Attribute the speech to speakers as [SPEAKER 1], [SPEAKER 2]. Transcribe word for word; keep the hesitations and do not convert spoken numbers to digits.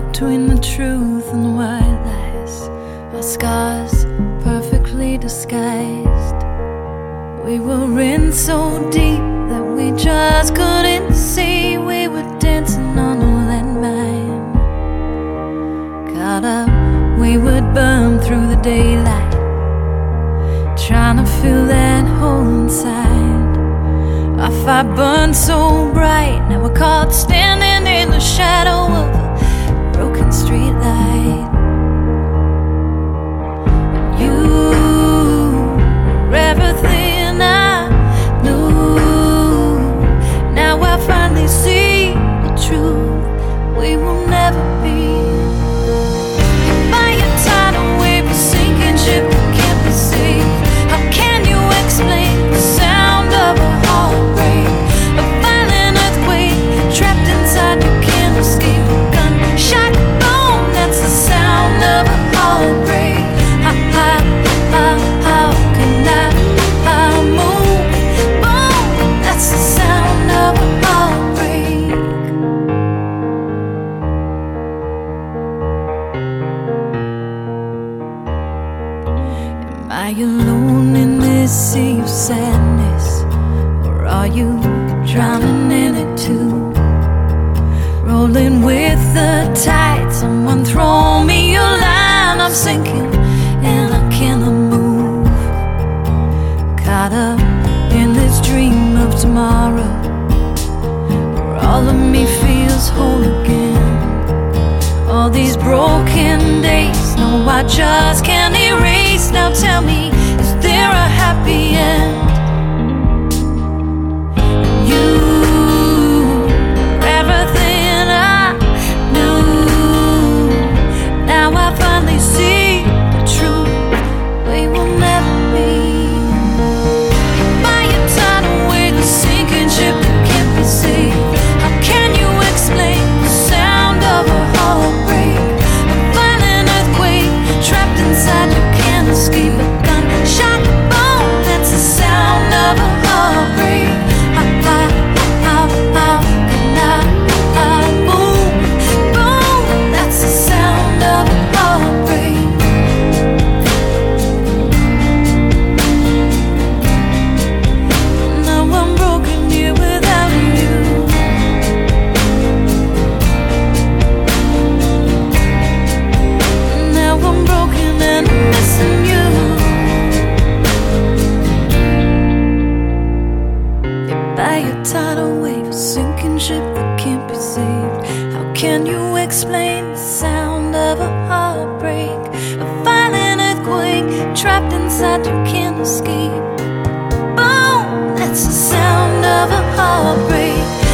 [SPEAKER 1] between the truth and the white lies, our scars perfectly disguised. We were in so deep that we just couldn't see. We were dancing on a landmine. Caught up, we would burn through the daylight, trying to fill that hole inside. Our fire burned so bright, now we're caught standing in the shadow of a broken streetlight. And you were everything I knew. Now I finally see the truth. We will never be. By your tidal wave, a sinking ship that can't be saved. How can you explain the sound of a heartbreak? A violent earthquake trapped inside, you can't escape. A gunshot boom, that's the sound of a heartbreak. How, how, how, how can I, I move? Boom, that's the sound of a heartbreak. Am I alone in this sea of sadness, or are you drowning in it too? Rolling with the tide, someone throw me a line. I'm sinking and I cannot move. Caught up in this dream of tomorrow, where all of me feels whole again. All these broken days, no, I just can't erase. Now tell me, is there a happy end? You were everything I knew. Now I finally see the truth. We will never be. By your tidal wave, a sinking ship that can't be saved. How can you explain the sound of a heartbreak? A violent earthquake trapped inside, you can't escape. A gunshot boom, that's the sound of a heartbreak. How, how, how, how can I, I move? Boom, that's the sound of a heartbreak. Now I'm broken here without you. Now I'm broken and I'm missing you. You're by a tidal wave, a sinking ship that can't be saved. How can you explain the sound of a heartbreak? A violent earthquake trapped inside, you can't escape. Boom, that's the sound of a heartbreak.